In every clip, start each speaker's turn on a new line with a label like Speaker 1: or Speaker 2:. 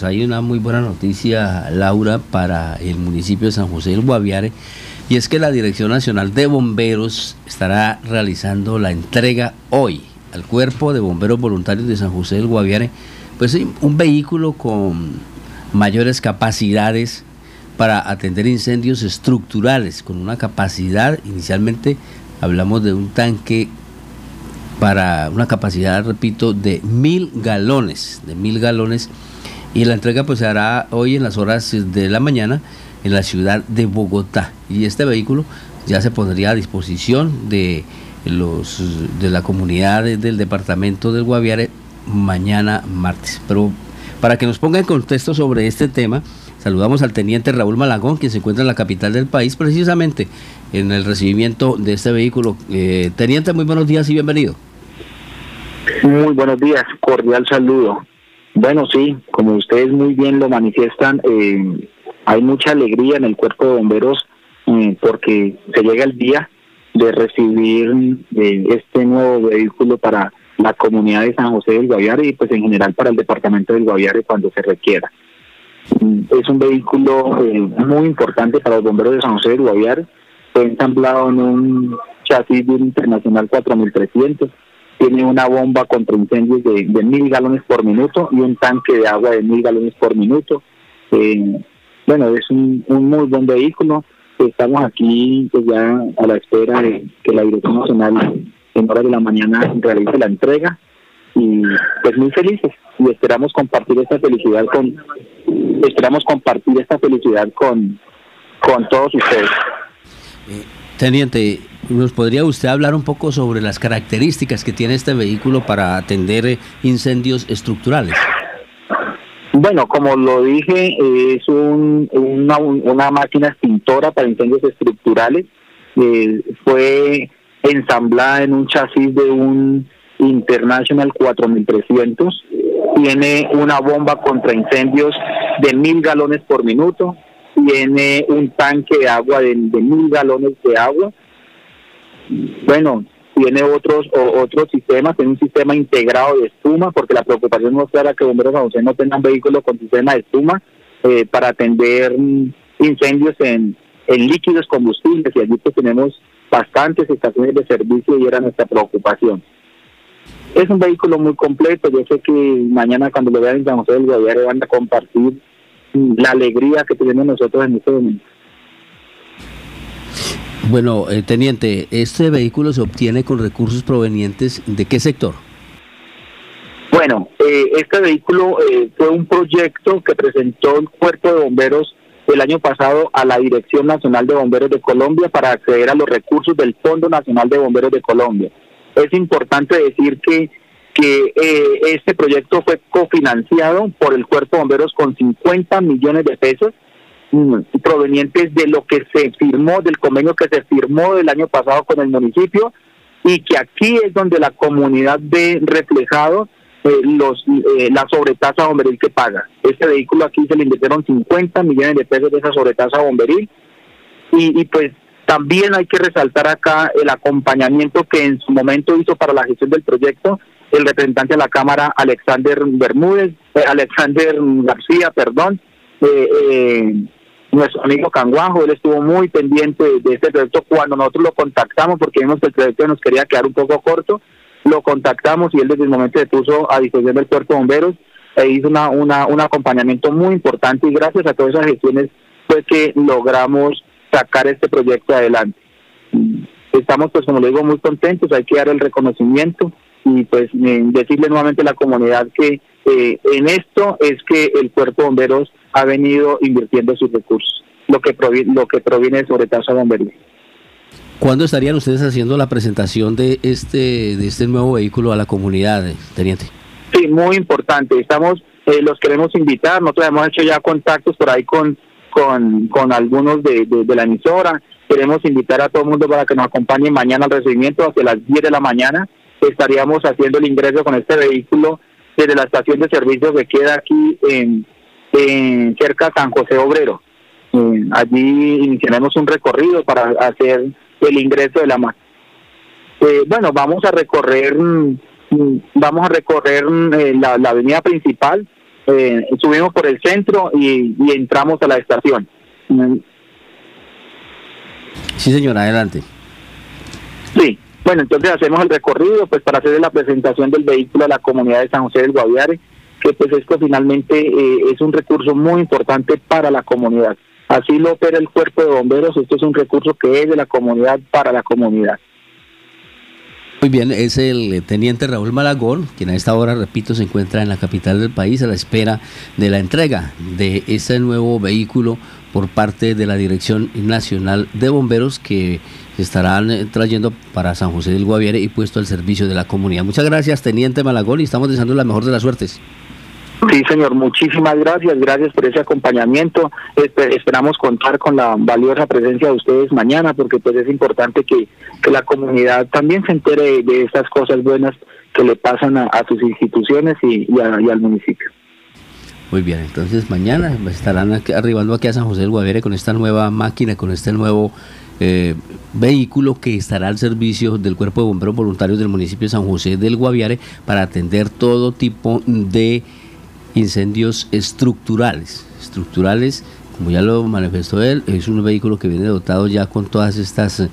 Speaker 1: pues hay una muy buena noticia, Laura, para el municipio de San José del Guaviare, y es que la Dirección Nacional de Bomberos estará realizando la entrega hoy al Cuerpo de Bomberos Voluntarios de San José del Guaviare, pues un vehículo con mayores capacidades para atender incendios estructurales, con una capacidad, inicialmente hablamos de un tanque para una capacidad, repito, de 1.000 galones, y la entrega pues se hará hoy en las horas de la mañana en la ciudad de Bogotá, y este vehículo ya se pondría a disposición de la comunidad del departamento del Guaviare mañana martes. Pero para que nos ponga en contexto sobre este tema, saludamos al teniente Raúl Malagón, quien se encuentra en la capital del país, precisamente en el recibimiento de este vehículo. Teniente, muy buenos días y bienvenido.
Speaker 2: Muy buenos días, cordial saludo. Bueno, sí, como ustedes muy bien lo manifiestan, hay mucha alegría en el Cuerpo de Bomberos porque se llega el día de recibir este nuevo vehículo para la comunidad de San José del Guaviare y pues en general para el departamento del Guaviare cuando se requiera. Es un vehículo muy importante para los bomberos de San José del Guaviare. Fue ensamblado en un chasis de un Internacional 4300. Tiene una bomba contra incendios de 1.000 galones por minuto y un tanque de agua de 1.000 galones por minuto. Bueno, es un muy buen vehículo. Estamos aquí pues ya a la espera de que la Dirección Nacional en horas de la mañana realice la entrega y pues muy felices y esperamos compartir esta felicidad con todos ustedes.
Speaker 1: Teniente, ¿nos podría usted hablar un poco sobre las características que tiene este vehículo para atender incendios estructurales?
Speaker 2: Bueno, como lo dije, es una máquina extintora para incendios estructurales. Fue ensamblada en un chasis de un International 4300. Tiene una bomba contra incendios de 1.000 galones por minuto. Tiene un tanque de agua de 1.000 galones de agua. Bueno, tiene otros sistemas, tiene un sistema integrado de espuma, porque la preocupación no era que Bomberos San José no tengan vehículos con sistema de espuma para atender incendios en líquidos combustibles, y allí pues tenemos bastantes estaciones de servicio y era nuestra preocupación. Es un vehículo muy completo. Yo sé que mañana cuando lo vean en San José del Guaviare van a compartir la alegría que tenemos nosotros en este momento.
Speaker 1: Bueno, teniente, ¿este vehículo se obtiene con recursos provenientes de qué sector?
Speaker 2: Bueno, este vehículo fue un proyecto que presentó el Cuerpo de Bomberos el año pasado a la Dirección Nacional de Bomberos de Colombia para acceder a los recursos del Fondo Nacional de Bomberos de Colombia. Es importante decir que este proyecto fue cofinanciado por el Cuerpo de Bomberos con 50 millones de pesos provenientes de lo que se firmó, del convenio que se firmó el año pasado con el municipio, y que aquí es donde la comunidad ve reflejado la sobretasa bomberil que paga. Este vehículo aquí se le invirtieron 50 millones de pesos de esa sobretasa bomberil, y pues también hay que resaltar acá el acompañamiento que en su momento hizo para la gestión del proyecto el representante de la Cámara, Alexander García, nuestro amigo Canguajo. Él estuvo muy pendiente de este proyecto cuando nosotros lo contactamos, porque vimos que el proyecto nos quería quedar un poco corto. Lo contactamos y él desde el momento se puso a disposición del Cuerpo de Bomberos e hizo un acompañamiento muy importante, y gracias a todas esas gestiones fue que logramos sacar este proyecto adelante. Estamos, pues como le digo, muy contentos. Hay que dar el reconocimiento y pues decirle nuevamente a la comunidad que en esto es que el Cuerpo de Bomberos ha venido invirtiendo sus recursos, lo que proviene de sobretasa bomberil.
Speaker 1: ¿Cuándo estarían ustedes haciendo la presentación de este nuevo vehículo a la comunidad, teniente?
Speaker 2: Sí, muy importante. Los queremos invitar. Nosotros hemos hecho ya contactos por ahí con algunos de la emisora. Queremos invitar a todo el mundo para que nos acompañe mañana al recibimiento hacia las 10 de la mañana. Estaríamos haciendo el ingreso con este vehículo desde la estación de servicio que queda aquí en cerca de San José Obrero. Allí iniciaremos un recorrido para hacer el ingreso de la máquina. Bueno, vamos a recorrer la avenida principal. subimos por el centro y entramos a la estación.
Speaker 1: Sí, señora, adelante.
Speaker 2: Sí, bueno, entonces hacemos el recorrido pues para hacer la presentación del vehículo a la comunidad de San José del Guaviare, que pues esto finalmente es un recurso muy importante para la comunidad. Así lo opera el Cuerpo de Bomberos, esto es un recurso que es de la comunidad para la comunidad.
Speaker 1: Muy bien, es el teniente Raúl Malagón, quien a esta hora, repito, se encuentra en la capital del país a la espera de la entrega de este nuevo vehículo por parte de la Dirección Nacional de Bomberos, que se estarán trayendo para San José del Guaviare y puesto al servicio de la comunidad. Muchas gracias, teniente Malagón, y estamos deseando la mejor de las suertes.
Speaker 2: Sí, señor, muchísimas gracias por ese acompañamiento. Esperamos contar con la valiosa presencia de ustedes mañana, porque pues es importante que la comunidad también se entere de estas cosas buenas que le pasan a sus instituciones y al municipio.
Speaker 1: Muy bien, entonces mañana estarán arribando aquí a San José del Guaviare con esta nueva máquina, con este nuevo vehículo que estará al servicio del Cuerpo de Bomberos Voluntarios del municipio de San José del Guaviare para atender todo tipo de incendios estructurales, como ya lo manifestó él. Es un vehículo que viene dotado ya con todas estas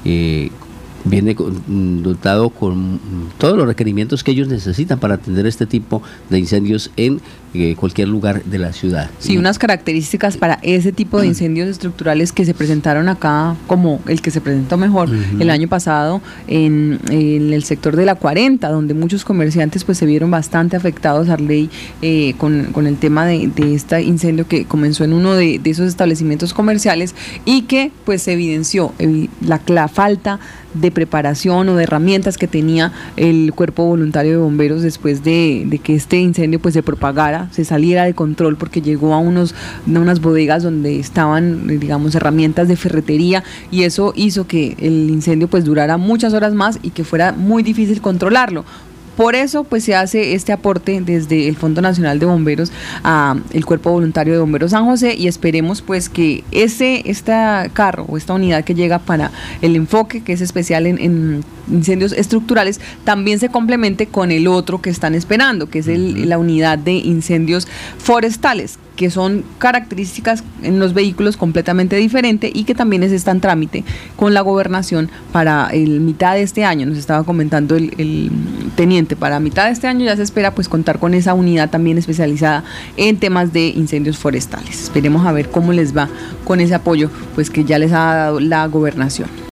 Speaker 1: dotado con todos los requerimientos que ellos necesitan para atender este tipo de incendios en cualquier lugar de la ciudad.
Speaker 3: Sí, unas características para ese tipo de incendios estructurales que se presentaron acá, como el que se presentó mejor el año pasado en el sector de la 40, donde muchos comerciantes pues se vieron bastante afectados, Arley, con el tema de este incendio que comenzó en uno de esos establecimientos comerciales y que pues se evidenció la falta de preparación o de herramientas que tenía el Cuerpo Voluntario de Bomberos después de que este incendio pues se propagara, se saliera de control, porque llegó a unas bodegas donde estaban, digamos, herramientas de ferretería, y eso hizo que el incendio pues durara muchas horas más y que fuera muy difícil controlarlo. Por eso pues se hace este aporte desde el Fondo Nacional de Bomberos a el Cuerpo Voluntario de Bomberos San José, y esperemos pues que esta carro o esta unidad que llega para el enfoque, que es especial en incendios estructurales, también se complemente con el otro que están esperando, que es la unidad de incendios forestales, que son características en los vehículos completamente diferentes y que también está en trámite con la gobernación para mitad de este año. Nos estaba comentando el teniente, para mitad de este año ya se espera pues contar con esa unidad también especializada en temas de incendios forestales. Esperemos a ver cómo les va con ese apoyo pues que ya les ha dado la gobernación.